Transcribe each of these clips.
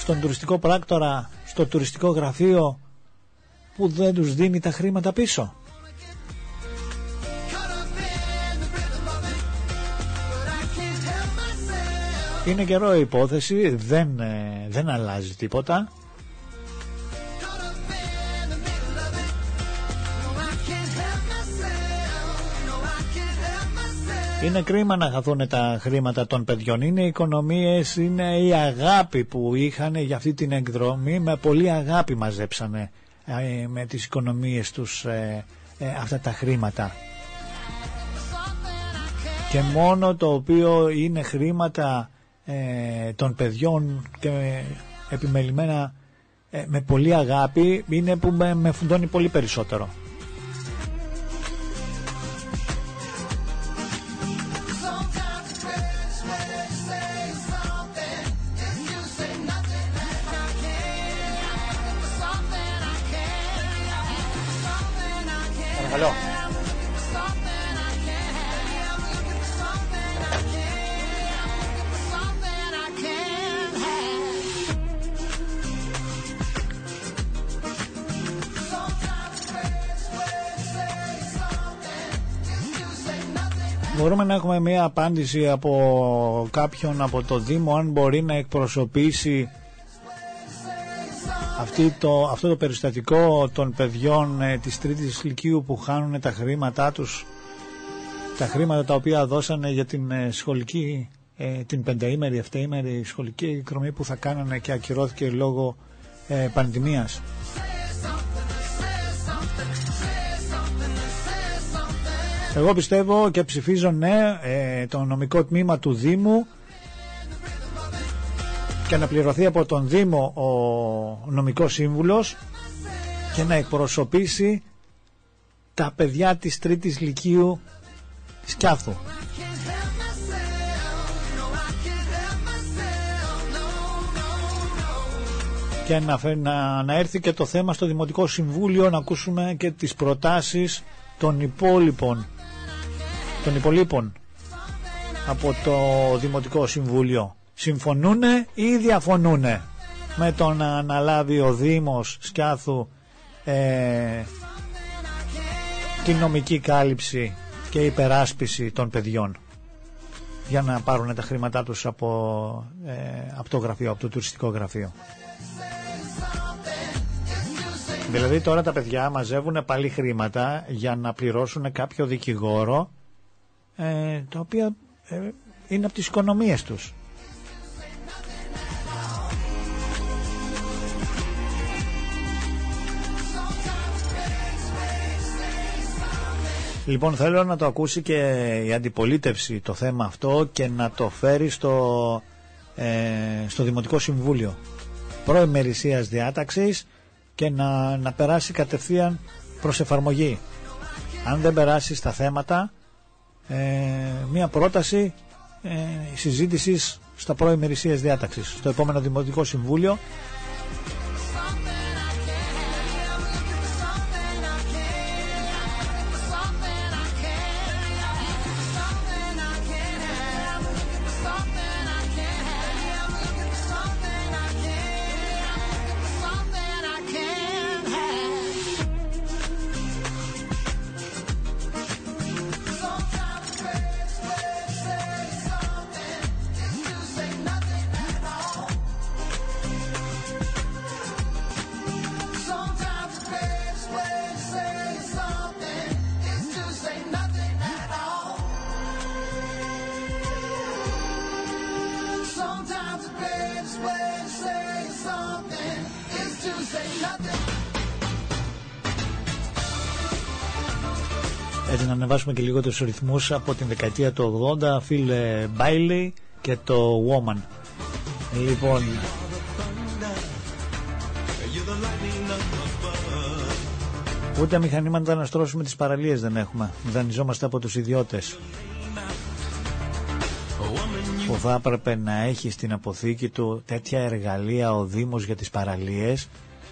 στον τουριστικό πράκτορα, στο τουριστικό γραφείο που δεν τους δίνει τα χρήματα πίσω? Είναι καιρό η υπόθεση, δεν αλλάζει τίποτα. Είναι κρίμα να χαθούν τα χρήματα των παιδιών. Είναι οι οικονομίες, είναι η αγάπη που είχαν για αυτή την εκδρομή. Με πολύ αγάπη μαζέψανε με τις οικονομίες τους αυτά τα χρήματα. Και μόνο το οποίο είναι χρήματα των παιδιών και επιμελημένα με πολύ αγάπη είναι που με φουντώνει πολύ περισσότερο. Παρακαλώ. Μπορούμε να έχουμε μια απάντηση από κάποιον από το Δήμο, αν μπορεί να εκπροσωπήσει αυτό το περιστατικό των παιδιών της τρίτης λυκείου που χάνουν τα χρήματά τους, τα χρήματα τα οποία δώσανε για την σχολική, την 5ήμερη, 7ήμερη σχολική εκδρομή που θα κάνανε και ακυρώθηκε λόγω πανδημίας. Εγώ πιστεύω και ψηφίζω ναι το νομικό τμήμα του Δήμου και να πληρωθεί από τον Δήμο ο νομικός σύμβουλος και να εκπροσωπήσει τα παιδιά της τρίτης λυκείου Σκιάθου. Και να έρθει και το θέμα στο Δημοτικό Συμβούλιο, να ακούσουμε και τις προτάσεις των υπόλοιπων από το Δημοτικό Συμβούλιο. Συμφωνούνε ή διαφωνούνε με το να αναλάβει ο Δήμος Σκιάθου την νομική κάλυψη και υπεράσπιση των παιδιών για να πάρουν τα χρήματά τους από το γραφείο, από το τουριστικό γραφείο. Δηλαδή τώρα τα παιδιά μαζεύουν πάλι χρήματα για να πληρώσουν κάποιο δικηγόρο, τα οποία είναι από τις οικονομίες τους. Λοιπόν, θέλω να το ακούσει και η αντιπολίτευση το θέμα αυτό και να το φέρει στο Δημοτικό Συμβούλιο προημερησίας διάταξης και να περάσει κατευθείαν προς εφαρμογή. Αν δεν περάσει στα θέματα, μια πρόταση συζήτησης στα προημερησίας διάταξης στο επόμενο Δημοτικό Συμβούλιο. Έτσι να ανεβάσουμε και λίγο τους ρυθμούς από την δεκαετία του 80, Phil Bailey και το Woman. Λοιπόν, ούτε μηχανήματα να στρώσουμε τις παραλίες δεν έχουμε. Δανειζόμαστε από τους ιδιώτες που θα έπρεπε να έχει στην αποθήκη του τέτοια εργαλεία ο Δήμος για τις παραλίες.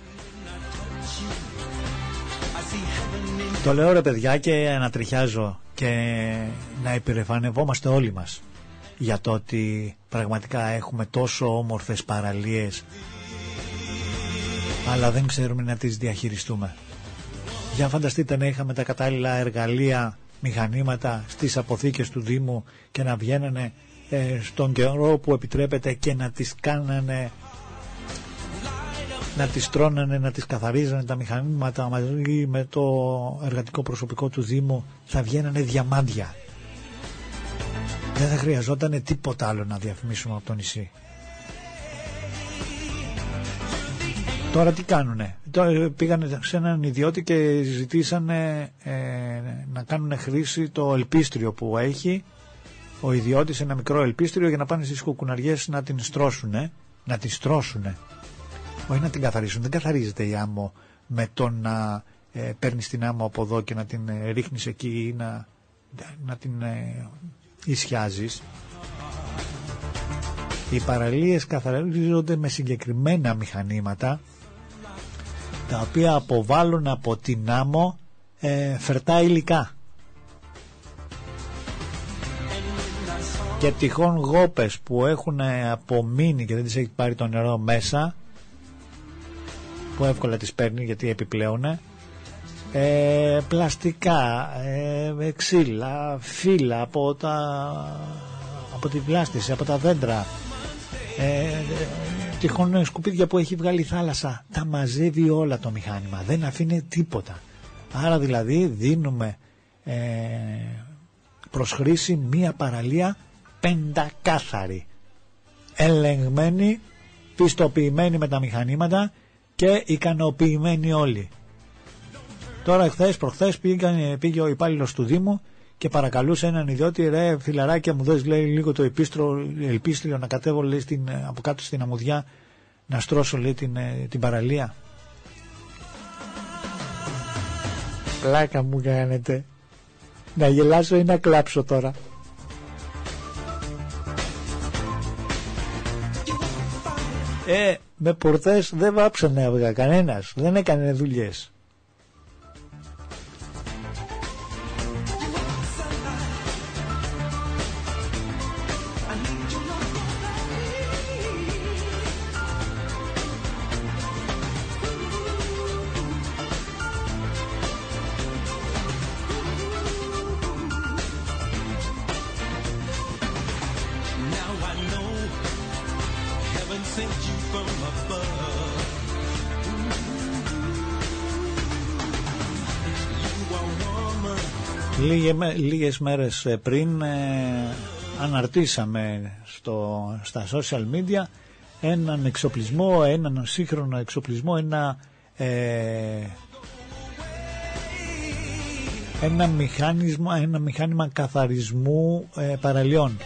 Το λέω ρε παιδιά και ανατριχιάζω και να υπερηφανευόμαστε όλοι μας για το ότι πραγματικά έχουμε τόσο όμορφες παραλίες αλλά δεν ξέρουμε να τις διαχειριστούμε. Για φανταστείτε να είχαμε τα κατάλληλα εργαλεία, μηχανήματα στις αποθήκες του Δήμου και να βγαίνανε στον καιρό που επιτρέπεται και να τις κάνανε, να τις τρώνανε, να τις καθαρίζανε τα μηχανήματα μαζί με το εργατικό προσωπικό του Δήμου, θα βγαίνανε διαμάντια. Δεν θα χρειαζόταν τίποτα άλλο να διαφημίσουμε από το νησί. Τώρα τι κάνουνε? Τώρα πήγανε σε έναν ιδιώτη και ζητήσανε να κάνουν χρήση το ελπίστριο που έχει ο ιδιώτης, ένα μικρό ελπίστριο, για να πάνε στις κουκουναριές να την στρώσουνε, να την στρώσουνε, όχι να την καθαρίσουν. Δεν καθαρίζεται η άμμο με το να παίρνεις την άμμο από εδώ και να την ρίχνεις εκεί ή να την ισιάζεις. Οι παραλίες καθαρίζονται με συγκεκριμένα μηχανήματα, τα οποία αποβάλλουν από την άμμο φερτά υλικά και τυχόν γόπες που έχουν απομείνει και δεν τις έχει πάρει το νερό μέσα, που εύκολα τις παίρνει γιατί επιπλέον, πλαστικά, ξύλα, φύλλα από την πλάστηση, από τα δέντρα, τυχόν σκουπίδια που έχει βγάλει η θάλασσα, τα μαζεύει όλα το μηχάνημα, δεν αφήνει τίποτα. Άρα δηλαδή δίνουμε προς χρήση μία παραλία πεντακάθαρη, ελεγμένη, πιστοποιημένη με τα μηχανήματα και ικανοποιημένοι όλοι. Τώρα προχθές πήγε ο υπάλληλος του Δήμου και παρακαλούσε έναν ιδιώτη, ρε φιλαράκια μου δες, λέει, λίγο το ελπίστριο να κατέβω, λέει, από κάτω στην αμμουδιά να στρώσω, λέει, την παραλία. Πλάκα μου κάνετε. Να γελάσω ή να κλάψω τώρα? Με πορτές δεν βάψανε αυγά κανένας, δεν έκανε δουλειές. Λίγες μέρες πριν αναρτήσαμε στα social media έναν εξοπλισμό, έναν σύγχρονο εξοπλισμό, ένα μηχάνημα καθαρισμού παραλιών.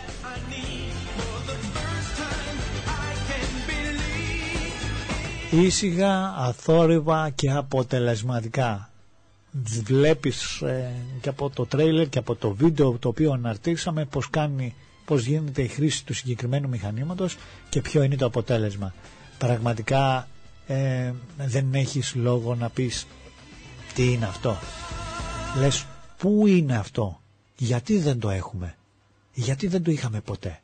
Ήσυχα, αθόρυβα και αποτελεσματικά. Βλέπεις και από το τρέιλερ και από το βίντεο το οποίο αναρτήσαμε πώς γίνεται η χρήση του συγκεκριμένου μηχανήματος και ποιο είναι το αποτέλεσμα. Πραγματικά δεν έχεις λόγο να πεις τι είναι αυτό. Λες, πού είναι αυτό, γιατί δεν το έχουμε, γιατί δεν το είχαμε ποτέ.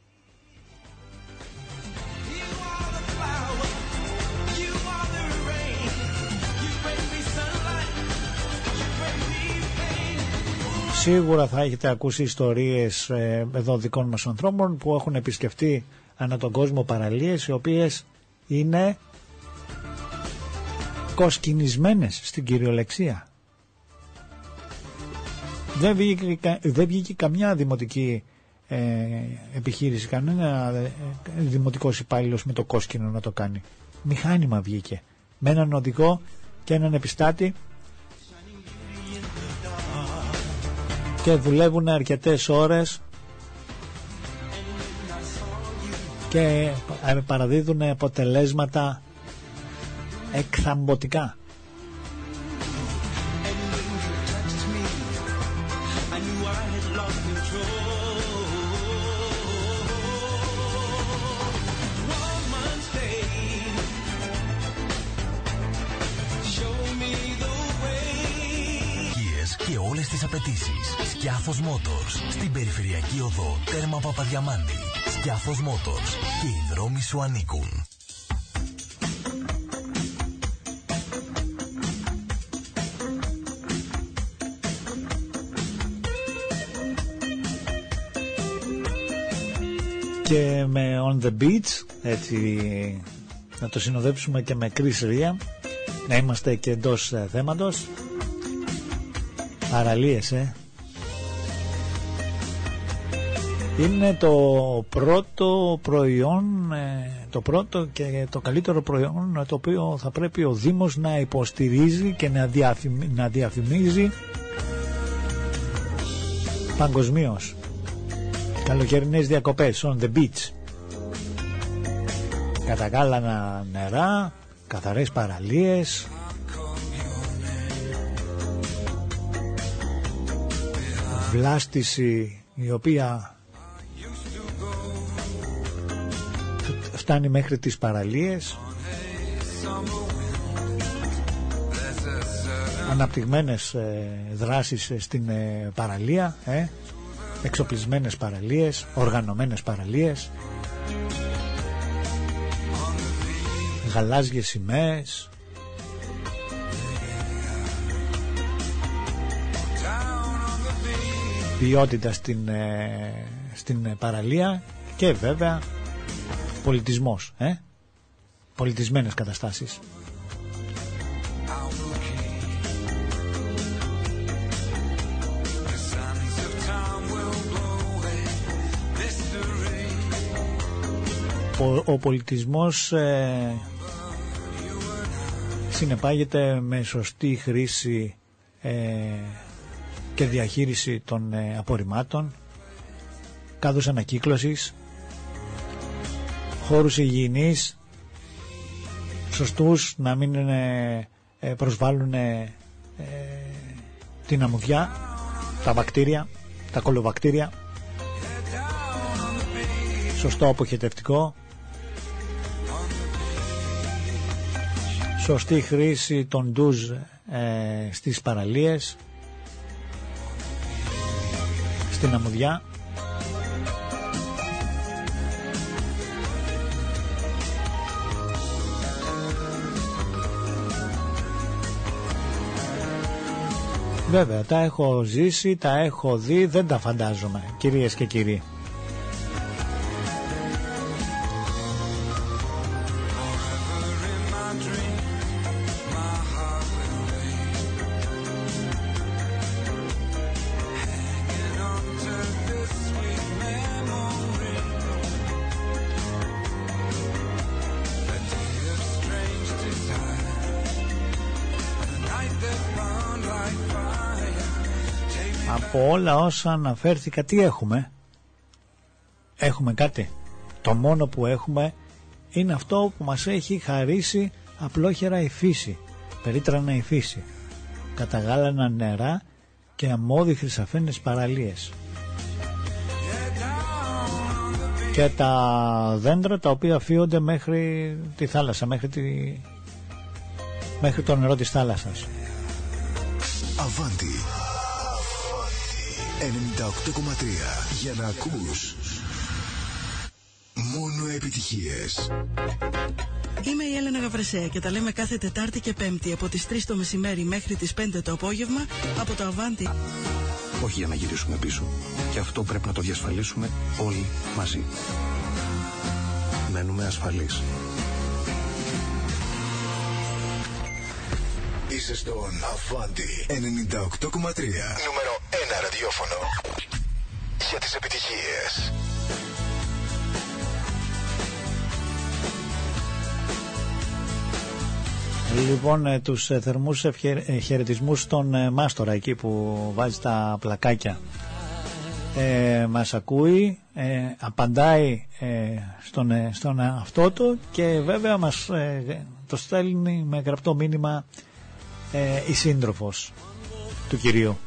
Σίγουρα θα έχετε ακούσει ιστορίες εδώ δικών μας ανθρώπων που έχουν επισκεφτεί ανά τον κόσμο παραλίες οι οποίες είναι κοσκινισμένες στην κυριολεξία. Δεν βγήκε καμιά δημοτική επιχείρηση, κανένα δημοτικός υπάλληλος με το κόσκινο να το κάνει. Μηχάνημα βγήκε με έναν οδηγό και έναν επιστάτη και δουλεύουν αρκετές ώρες και παραδίδουν αποτελέσματα εκθαμβωτικά. Και όλες τις απαιτήσεις. Σκιάθος Motors. Στην περιφερειακή οδό Τέρμα Παπαδιαμάντη. Σκιάθος Motors. Και οι δρόμοι σου ανήκουν. και με On The Beach, έτσι να το συνοδέψουμε και με Chris Ria, να είμαστε και εντός θέματος. Παραλίες, είναι το πρώτο προϊόν, το πρώτο και το καλύτερο προϊόν το οποίο θα πρέπει ο Δήμος να υποστηρίζει και να διαφημίζει παγκοσμίως. Καλοκαιρινές διακοπές on the beach, κατακάλανα νερά, καθαρές παραλίες, βλάστηση η οποία φτάνει μέχρι τις παραλίες, αναπτυγμένες δράσεις στην παραλία, εξοπλισμένες παραλίες, οργανωμένες παραλίες, γαλάζιες σημαίες, ποιότητα στην παραλία και βέβαια πολιτισμός, πολιτισμένες καταστάσεις. Ο πολιτισμός συνεπάγεται με σωστή χρήση και διαχείριση των απορριμμάτων, κάδους ανακύκλωσης, χώρους υγιεινής, σωστούς, να μην προσβάλλουν την αμμουδιά, τα βακτήρια, τα κολοβακτήρια, σωστό αποχετευτικό, σωστή χρήση των ντουζ στις παραλίες, στην αμμουδιά, βέβαια τα έχω ζήσει, τα έχω δει, δεν τα φαντάζομαι, κυρίες και κύριοι. Από όλα όσα αναφέρθηκα, τι έχουμε? Έχουμε κάτι? Το μόνο που έχουμε είναι αυτό που μας έχει χαρίσει απλόχερα η φύση, περίτρανα η φύση, καταγάλανα νερά και αμμώδη χρυσαφένες παραλίες και τα δέντρα τα οποία φύονται μέχρι τη θάλασσα, μέχρι το νερό της θάλασσας. Αβάντι 98,3 για να ακούς μόνο επιτυχίες. Είμαι η Έλενα Γαβρεσέα και τα λέμε κάθε Τετάρτη και Πέμπτη από τις 3 το μεσημέρι μέχρι τις 5 το απόγευμα από το Αβάντι. Όχι για να γυρίσουμε πίσω. Και αυτό πρέπει να το διασφαλίσουμε όλοι μαζί. Μένουμε ασφαλείς. Είσαι στον Αβάντι 98,3. Νούμερο 1 ραδιόφωνο για τις επιτυχίες. Λοιπόν, τους θερμούς χαιρετισμούς στον Μάστορα εκεί που βάζει τα πλακάκια. Μας ακούει, απαντάει στον αυτό του και βέβαια μας το στέλνει με γραπτό μήνυμα η σύντροφος του κυρίου.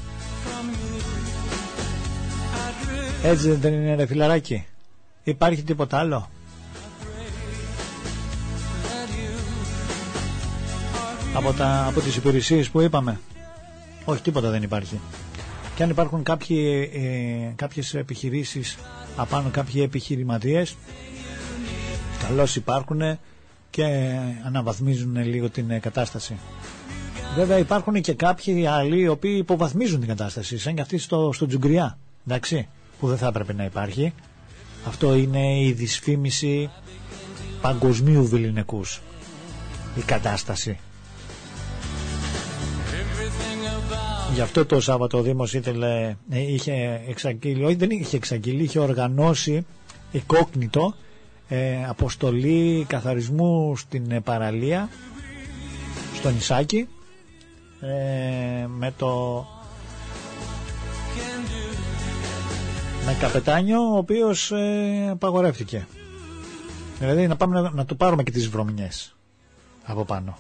Έτσι δεν είναι, ρε φιλαράκι? Υπάρχει τίποτα άλλο? Από τις υπηρεσίες που είπαμε? Όχι, τίποτα δεν υπάρχει. Και αν υπάρχουν κάποιες επιχειρήσεις απάνω, κάποιοι επιχειρηματίες, καλώς υπάρχουν και αναβαθμίζουν λίγο την κατάσταση. Βέβαια υπάρχουν και κάποιοι άλλοι οι οποίοι υποβαθμίζουν την κατάσταση, σαν και αυτοί στο Τζουγκριά, εντάξει, που δεν θα έπρεπε να υπάρχει. Αυτό είναι η δυσφήμιση παγκοσμίου βιλινεκούς, η κατάσταση. Γι' αυτό το Σάββατο ο Δήμος είχε εξαγγείλει, όχι δεν είχε εξαγγείλει, είχε οργανώσει εκόκνητο αποστολή καθαρισμού στην παραλία, στο νησάκι, με καπετάνιο, ο οποίος απαγορεύτηκε. Δηλαδή να πάμε να του πάρουμε και τις βρωμιές από πάνω.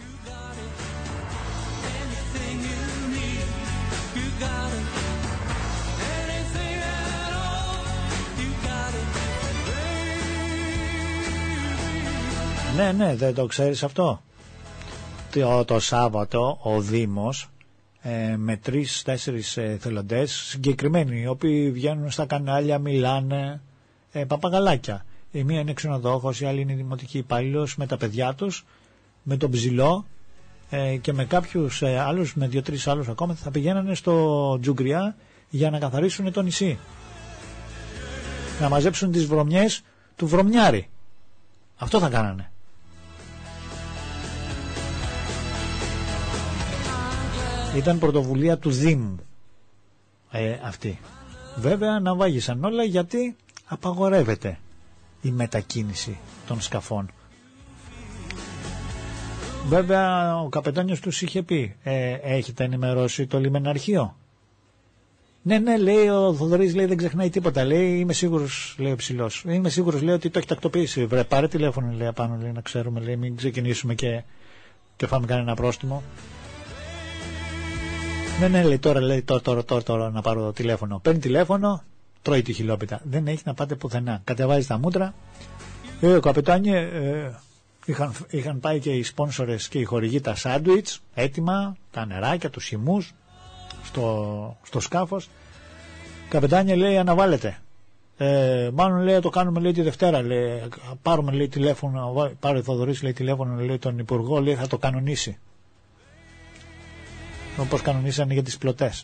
Ναι, δεν το ξέρεις αυτό. Το Σάββατο ο Δήμος με 3-4 εθελοντές συγκεκριμένοι, οι οποίοι βγαίνουν στα κανάλια, μιλάνε, παπαγαλάκια. Η μία είναι ξενοδόχος, η άλλη είναι δημοτική υπάλληλος, με τα παιδιά τους, με τον Ψηλό και με κάποιους άλλους, με 2-3 άλλους ακόμα, θα πηγαίνανε στο Τζουγκριά για να καθαρίσουν το νησί, να μαζέψουν τις βρωμιές του βρωμιάρη. Αυτό θα κάνανε. Ήταν πρωτοβουλία του Δήμου αυτή. Βέβαια να βάγισαν όλα, γιατί απαγορεύεται η μετακίνηση των σκαφών. Βέβαια ο καπετάνιος τους είχε πει, έχετε ενημερώσει το λιμεναρχείο? Ναι, λέει ο Θοδωρής, λέει, δεν ξεχνάει τίποτα. Λέει, είμαι σίγουρος, λέει ο Ψηλός. Είμαι σίγουρος, λέει, ότι το έχει τακτοποιήσει. Βρε, πάρε τηλέφωνο, λέει, απάνω, λέει, να ξέρουμε, λέει, μην ξεκινήσουμε και φάμε κανένα πρόστιμο. Ναι, λέει, τώρα να πάρω το τηλέφωνο. Παίρνει τηλέφωνο, τρώει τη χιλόπιτα. Δεν έχει να πάτε πουθενά. Κατεβάζει τα μούτρα. Ο καπετάνιε, είχαν πάει και οι σπόνσορες και οι χορηγοί τα σάντουιτς έτοιμα, τα νεράκια, τους χυμούς στο σκάφος. Καπετάνιε, λέει, αναβάλλεται. Μάλλον, λέει, το κάνουμε, λέει, τη Δευτέρα. Λέει, πάρουμε, λέει, τηλέφωνο, πάρε ο Θοδωρής, λέει, τηλέφωνο, λέει, τον Υπουργό, λέει, θα το κανονίσει. Όπως κανονίσανε για τις πλωτές.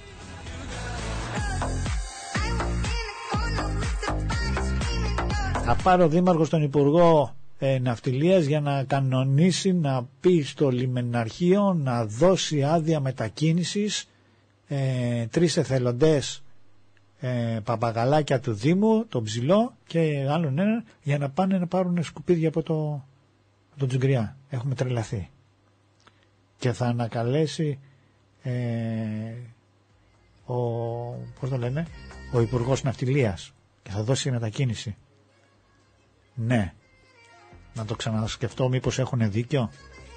Θα πάρει ο Δήμαρχος τον Υπουργό Ναυτιλίας για να κανονίσει, να πει στο λιμεναρχείο να δώσει άδεια μετακίνησης 3 εθελοντές παπαγαλάκια του Δήμου, τον Ψηλό και άλλον έναν, για να πάνε να πάρουν σκουπίδια από το Τζουγκριά. Έχουμε τρελαθεί. Και θα ανακαλέσει ο Υπουργός Ναυτιλίας και θα δώσει μετακίνηση. Ναι, να το ξανασκεφτώ, μήπως έχουν δίκιο.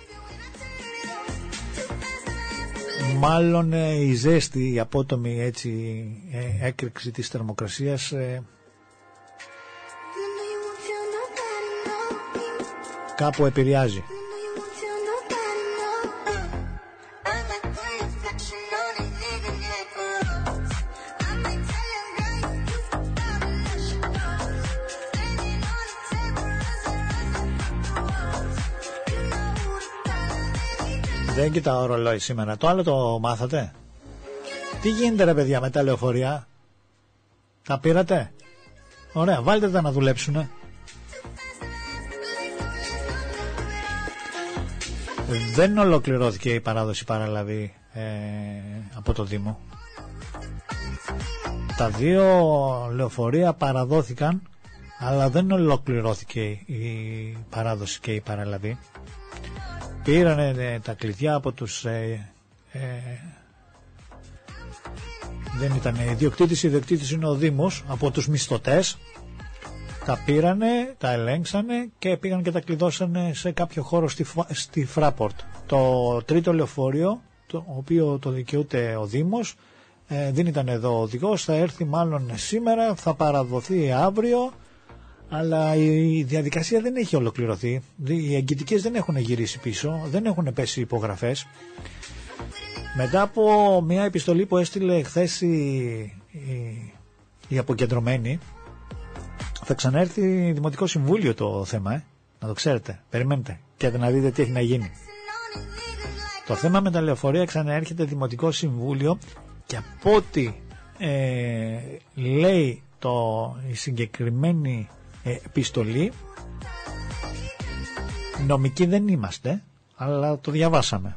Μάλλον η ζέστη, η απότομη έτσι έκρηξη της θερμοκρασίας κάπου επηρεάζει. Δεν κοιτάω ρολόι σήμερα. Το άλλο το μάθατε? Τι γίνεται, ρε παιδιά, με τα λεωφορεία? Τα πήρατε? Ωραία, βάλτε τα να δουλέψουνε. Δεν ολοκληρώθηκε η παράδοση παραλαβή από το Δήμο. Τα 2 λεωφορεία παραδόθηκαν, αλλά δεν ολοκληρώθηκε η παράδοση και η παραλαβή. Πήρανε τα κλειδιά από τους δεν ήταν ιδιοκτήτης, ιδιοκτήτης είναι ο Δήμος, από τους μισθωτές. Τα πήρανε, τα ελέγξανε και πήγαν και τα κλειδώσανε σε κάποιο χώρο στη Φράπορτ. Το 3ο λεωφορείο, το οποίο το δικαιούται ο Δήμος, δεν ήταν εδώ ο οδηγός, θα έρθει μάλλον σήμερα, θα παραδοθεί αύριο, αλλά η διαδικασία δεν έχει ολοκληρωθεί. Οι εγκητικές δεν έχουν γυρίσει πίσω, δεν έχουν πέσει υπογραφές. Μετά από μια επιστολή που έστειλε χθες η αποκεντρωμένη, θα ξαναέρθει Δημοτικό Συμβούλιο το θέμα, να το ξέρετε, περιμένετε και να δείτε τι έχει να γίνει. Το θέμα με τα λεωφορεία ξαναέρχεται Δημοτικό Συμβούλιο και από ό,τι λέει η συγκεκριμένη επιστολή, νομικοί δεν είμαστε, αλλά το διαβάσαμε.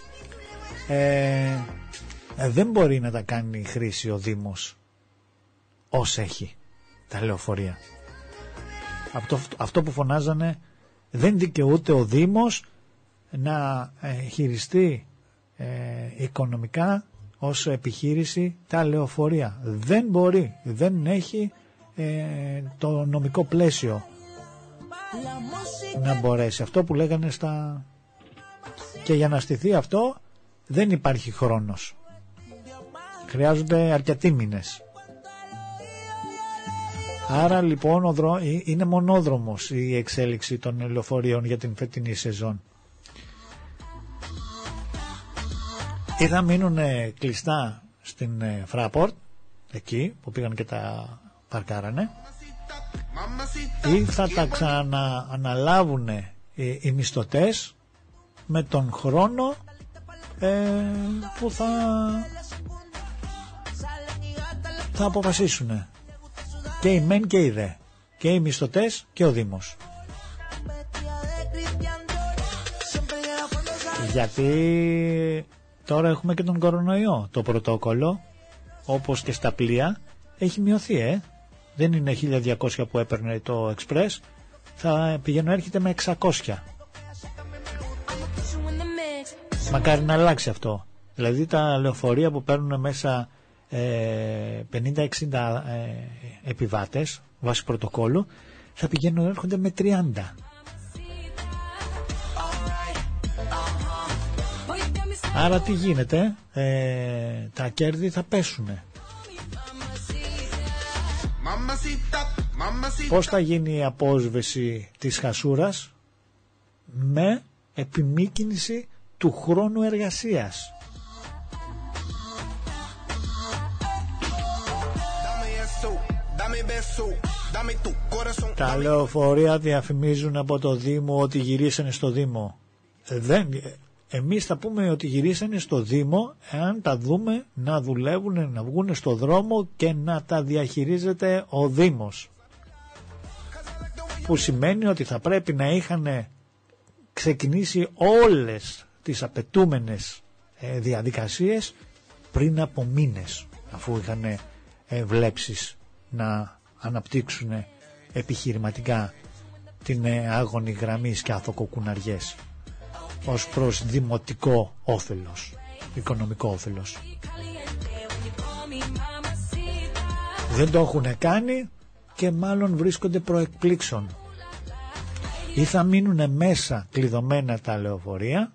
Δεν μπορεί να τα κάνει χρήση ο Δήμος ως έχει τα λεωφορεία. Αυτό που φωνάζανε, δεν δικαιούται ο Δήμος να χειριστεί οικονομικά ως επιχείρηση τα λεωφορεία. Δεν μπορεί, δεν έχει το νομικό πλαίσιο να μπορέσει. Αυτό που λέγανε και για να στηθεί αυτό δεν υπάρχει χρόνος. Χρειάζονται αρκετοί μήνες. Άρα λοιπόν είναι μονόδρομος η εξέλιξη των λεωφορείων για την φετινή σεζόν. Ή θα μείνουν κλειστά στην Fraport, εκεί που πήγαν και τα παρκάρανε, ή θα τα ξανααναλάβουν οι μισθωτές με τον χρόνο που θα αποφασίσουν και οι μεν και οι δε, και οι μισθωτές και ο Δήμος. Γιατί τώρα έχουμε και τον κορονοϊό. Το πρωτόκολλο, όπως και στα πλοία, έχει μειωθεί. Δεν είναι 1200 που έπαιρνε το Express, θα πηγαίνω έρχεται με 600. Μακάρι να αλλάξει αυτό. Δηλαδή τα λεωφορεία που παίρνουν μέσα 50-60 επιβάτες βάσει πρωτοκόλλου θα πηγαίνουν έρχονται με 30. Άρα τι γίνεται, τα κέρδη θα πέσουν. Πώς θα γίνει η απόσβεση της χασούρας? Με επιμήκυνση του χρόνου εργασίας. Τα λεωφορεία διαφημίζουν από το Δήμο ότι γυρίσανε στο Δήμο. Εμείς θα πούμε ότι γυρίσανε στο Δήμο εάν τα δούμε να δουλεύουν, να βγουν στο δρόμο και να τα διαχειρίζεται ο Δήμος. Που σημαίνει ότι θα πρέπει να είχαν ξεκινήσει όλες τις απαιτούμενες διαδικασίες πριν από μήνες, αφού είχαν βλέψεις να αναπτύξουν επιχειρηματικά την άγωνη γραμμή Σκιάθο-Κοκουναριές ως προς δημοτικό όφελος, οικονομικό όφελος. Δεν το έχουν κάνει και μάλλον βρίσκονται προεκπλήξεων. Ή θα μείνουν μέσα κλειδωμένα τα λεωφορεία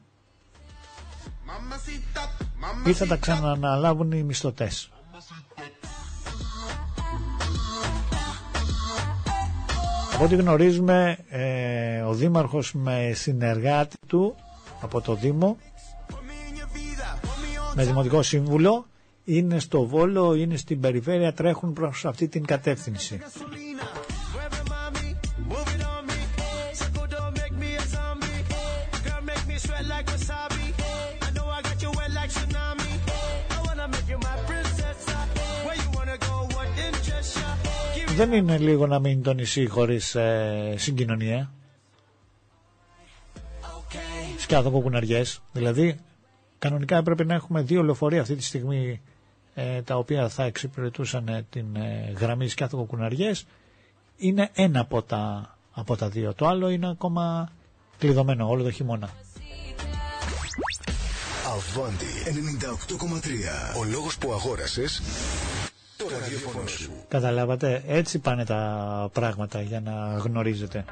ή θα τα ξανααναλάβουν οι μισθωτές. Από ό,τι γνωρίζουμε, ο Δήμαρχος με συνεργάτη του από το Δήμο, με Δημοτικό Σύμβουλο, είναι στο Βόλο, είναι στην περιφέρεια, τρέχουν προς αυτή την κατεύθυνση. Δεν είναι λίγο να μείνει το νησί χωρίς συγκοινωνία. Σκιάθο-Κοκουναριές. Δηλαδή κανονικά έπρεπε να έχουμε 2 λεωφορεία αυτή τη στιγμή, τα οποία θα εξυπηρετούσαν την γραμμή Σκιάθο-Κοκουναριές. Είναι ένα από τα 2. Το άλλο είναι ακόμα κλειδωμένο όλο το χειμώνα. Αβάντι 98,3. Ο λόγος που αγόρασες το ραδιόφωνο σου. Καταλάβατε, έτσι πάνε τα πράγματα για να γνωρίζετε.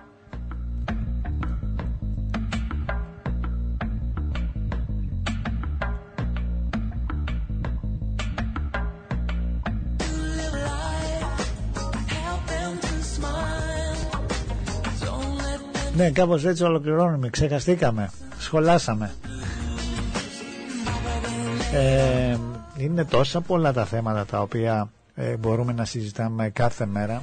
Ναι, κάπως έτσι ολοκληρώνουμε. Ξεχαστήκαμε. Σχολάσαμε. Είναι τόσα πολλά τα θέματα τα οποία μπορούμε να συζητάμε κάθε μέρα.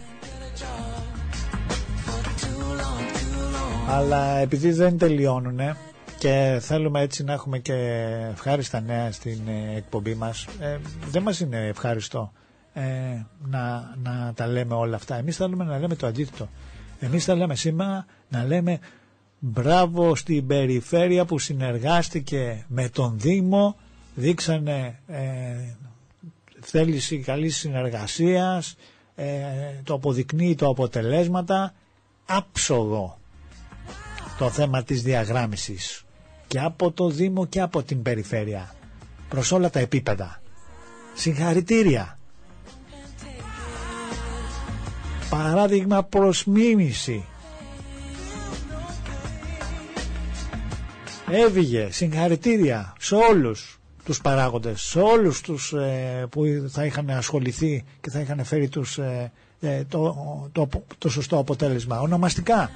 Αλλά επειδή δεν τελειώνουν και θέλουμε έτσι να έχουμε και ευχάριστα νέα στην εκπομπή μας, δεν μας είναι ευχάριστο να τα λέμε όλα αυτά. Εμείς θέλουμε να λέμε το αντίθετο. Εμείς θέλουμε σήμερα να λέμε μπράβο στην περιφέρεια που συνεργάστηκε με τον Δήμο, δείξανε θέληση καλής συνεργασίας, το αποδεικνύει το αποτελέσματα. Άψογο το θέμα της διαγράμμισης και από το Δήμο και από την περιφέρεια προς όλα τα επίπεδα. Συγχαρητήρια. Παράδειγμα προς μίμηση. Έβγε συγχαρητήρια σε όλους τους παράγοντες, σε όλους τους που θα είχαν ασχοληθεί και θα είχαν φέρει το σωστό αποτέλεσμα ονομαστικά,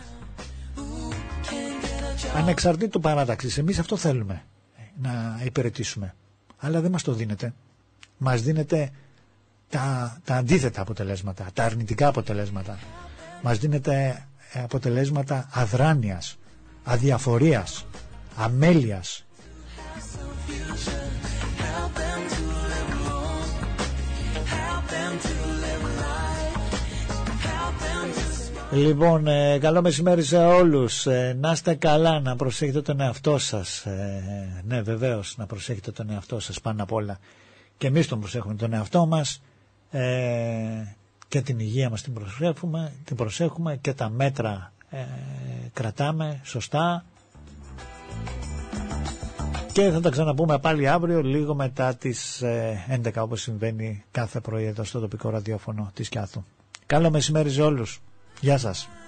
ανεξαρτήτου παράταξης. Εμείς αυτό θέλουμε να υπηρετήσουμε, αλλά δεν μας το δίνεται. Μας δίνεται τα αντίθετα αποτελέσματα, τα αρνητικά αποτελέσματα. Μας δίνεται αποτελέσματα αδράνειας, αδιαφορίας, αμέλειας. Λοιπόν, καλό μεσημέρι σε όλους. Να είστε καλά, να προσέχετε τον εαυτό σας. Ναι, βεβαίως, να προσέχετε τον εαυτό σας πάνω απ' όλα. Και εμείς τον προσέχουμε τον εαυτό μας, και την υγεία μας την προσέχουμε και τα μέτρα κρατάμε σωστά. Και θα τα ξαναπούμε πάλι αύριο λίγο μετά τις 11, όπως συμβαίνει κάθε πρωί εδώ στο τοπικό ραδιόφωνο της Κιάθου. Καλό μεσημέρι σε όλους. Γεια σας.